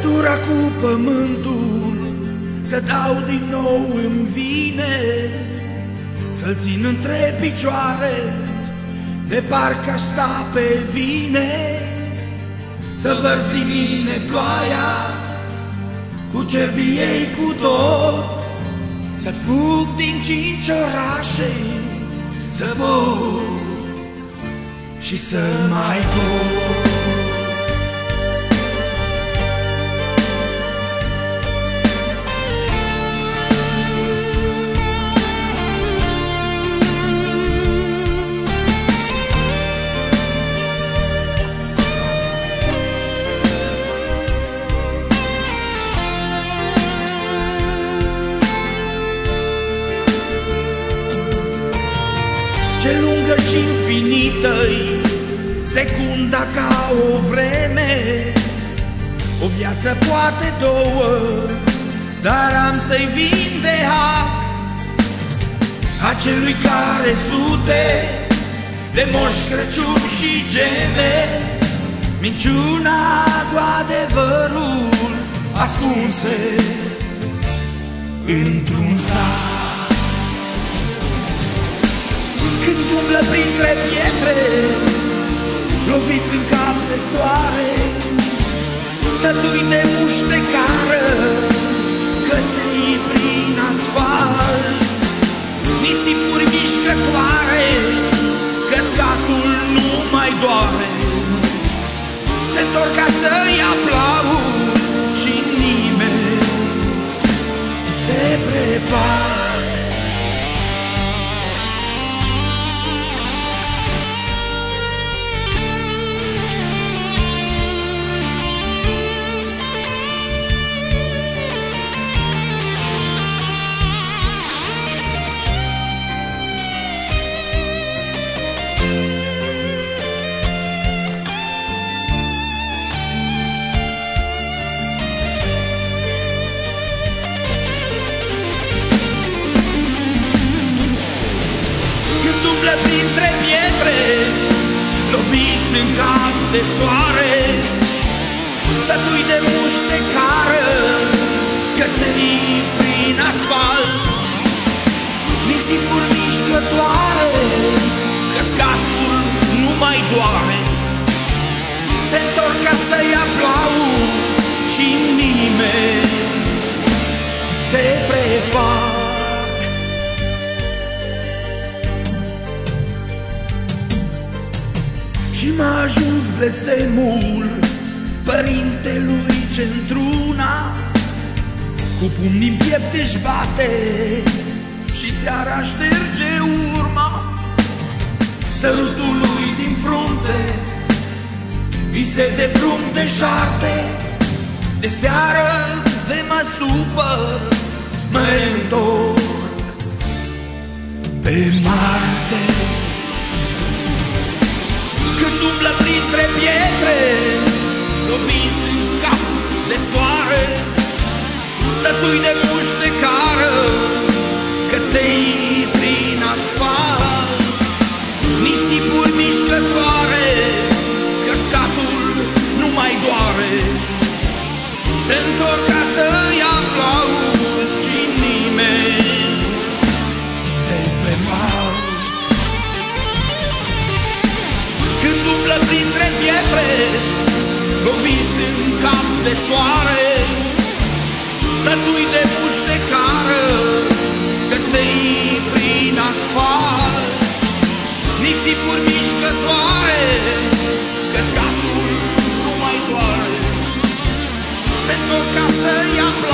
Legătura cu pământul să dau din nou îmi vine, să-l țin între picioare, de parcă aș sta pe vine. Să vărs din mine ploaia, cu cerbii ei cu tot, să fug din 5 orașe, să vor și să mai pot. Ce lungă și infinită-i secunda ca o vreme, o viață poate 2, dar am să-i vin de hac acelui care sute de Moș Crăciun și gene, minciuna cu adevărul ascunse într-un sac. Când umblă printre pietre, loviți în cap de soare, sătui de muștecară, căței prin asfalt, nisipuri mișcătoare, căscatul nu mai doare, se întorc ca să-i aplauzi și nimeni se prefac. Printre pietre, loviți în cap de soare, sătui de muștecară, cățării prin asfalt, nisipuri mișcătoare, căscatul nu mai doare, se întorc ca să-i aplauzi și nimeni se prefac. Și m-a ajuns blestemul părintelui ce într-una cu pumnii în piept își bate și seara șterge urma. Sărutul lui din frunte, vise de drum de șarte, de seară de mă supăr, mă întorc pe Marte. Când umblă printre pietre, loviți în cap de soare, sătui de muștecară, căței prin asfalt, nisipuri mișcătoare, căscatul nu mai doare, se întorc ca să-i aplauzi și nimeni se prefac. Când umblă printre pietre, loviți în cap de soare, sătui de muștecară, căței prin asfalt, nisipuri mișcătoare, căscatul nu mai doare, se întorc ca să-i aplauzi